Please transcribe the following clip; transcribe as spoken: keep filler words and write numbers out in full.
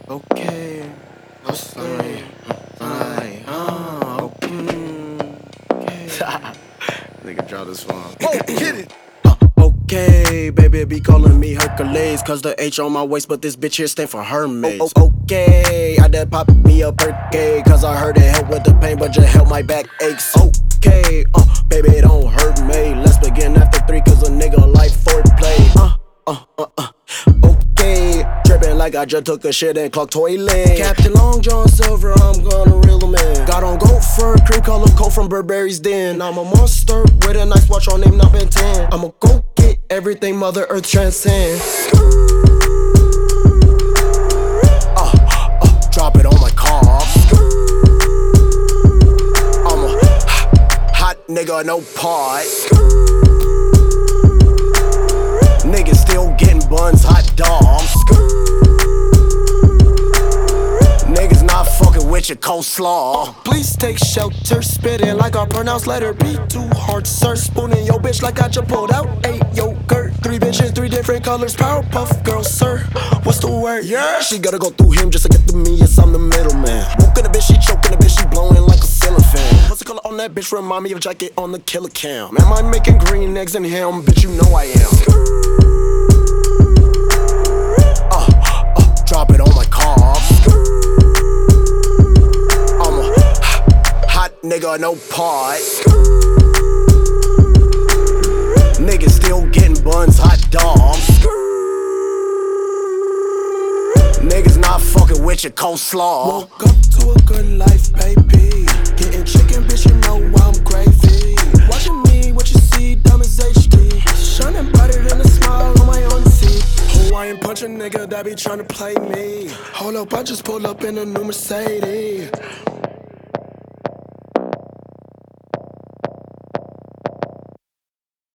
Okay, okay, alright, uh, okay. Nigga, draw this one. Oh, get it! Okay, baby be calling me Hercules, cause the H on my waist, but this bitch here stand for Hermes. Oh, oh, okay, I done pop me a Perky, cause I heard it help with the pain, but just help my back aches. Okay, uh, baby it don't hurt me. Let's begin after three, cause a nigga like foreplay. Uh, uh, uh, uh. Okay, trippin' like I just took a shit and clocked toilet. Captain Long John Silver, I'm gonna reel him in. Got on goat fur, cream color coat from Burberry's Den. I'm a monster with a nice watch on name not Ben ten. I'ma go get everything Mother Earth transcends. Uh, uh, drop it on my car. I'm a hot nigga, no part. Niggas still getting buns, hot dogs. Niggas not fucking with your coleslaw. Uh, please take shelter, spitting like I pronounce letter B. Too hard, sir. Spooning your bitch like I just pulled out eight yogurt. Three bitches, three different colors. Powerpuff girl, sir. What's the word? Yeah. She gotta go through him just to get to me. Yes, I'm the middleman. Woken a bitch, she choking a bitch, she blowing like a ceiling fan. What's the color on that bitch? Remind me of jacket on the killer cam. Am I making green eggs in him? Bitch, you know I am. Drop it on my car. I'm a hot nigga, no part. Niggas still getting buns, hot dogs. Niggas not fucking with your coleslaw. Woke up to a good life, baby. Getting chicken, bitch, you know I'm gravy. Watching me, what you see, dumb as H D. Shining brighter than a smile on my own teeth. Hawaiian punch a nigga that be tryna play me. Hold up, I just pulled up in a new Mercedes.